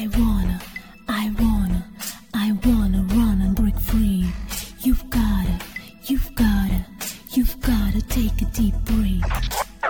wanna run and break free. You've gotta take a deep breath.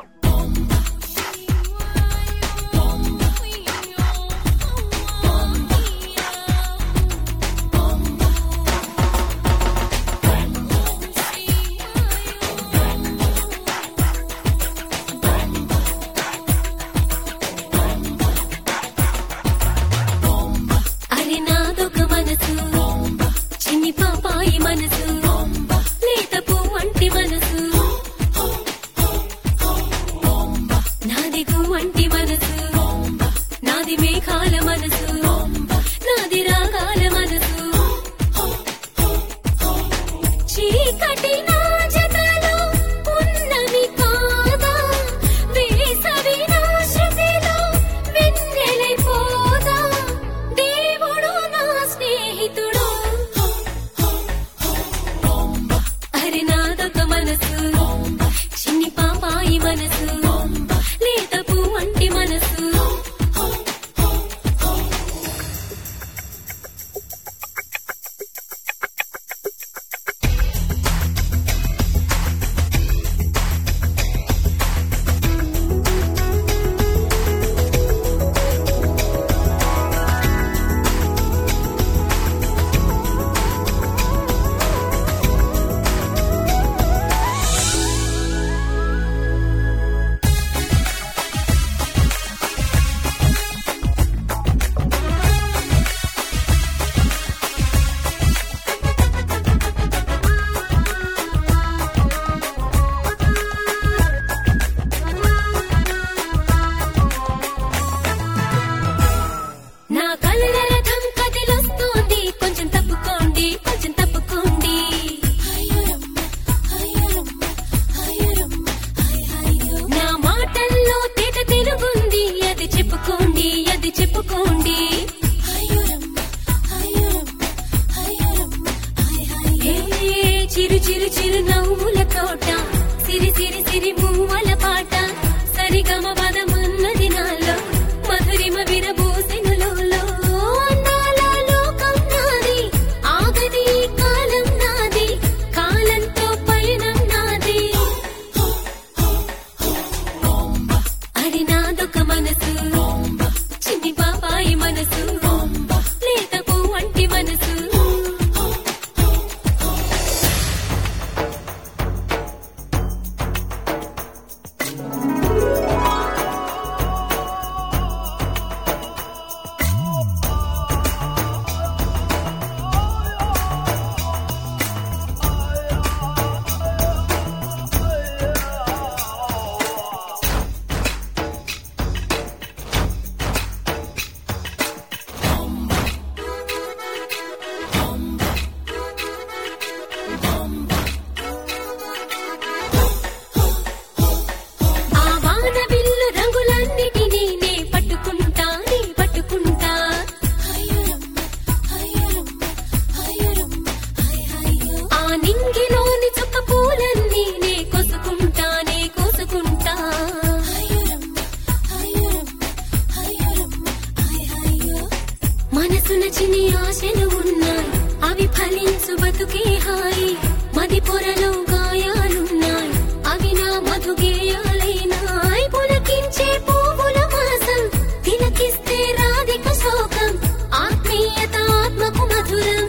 చిరు నవ్వుల తోట సిరి సిరి సిరి మూవల పాట సరిగమ పదమన్నది నాలో మధురిమ విరబూసెనులో అందాల లోకం నాది ఆగది కాలం నాది కాలంతో పయనం నాది అది నాదొక మనసు చిన్ని పాపాయి మనసు లేత పువ్వంటి మనసు మనసున చిన్ని ఆశలు ఉన్నాయి అవి ఫలించు బతుకే హాయి మది పొరలో గాయాలున్నాయి అవి నా మధుగేయాలైనాయి పులకించే పువ్వుల మాసం తిలకిస్తే రాధిక శోకం ఆత్మీయత ఆత్మకు మధురం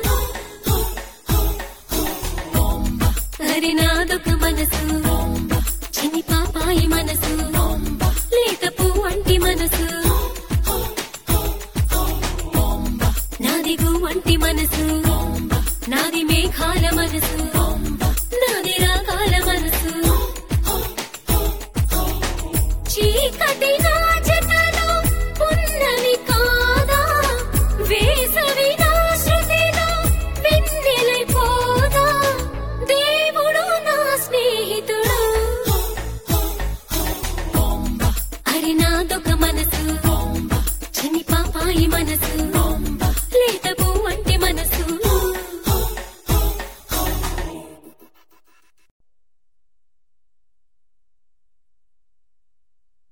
అరి నాదొక మనసు చిన్ని పాపాయి మనసు లేత పువ్వంటి మనసు నాది గువ్వంటి మనసు నాది మేఘాల మనసు నాది రాగాల మనసు చీకటి నా జతలో పున్నమి కాదా వేసవి నా శృతిలో వెన్నెలైపోదా దేవుడు నా స్నేహితుడు అరి నాదొక మనసు చిన్ని పాపాయి మనసు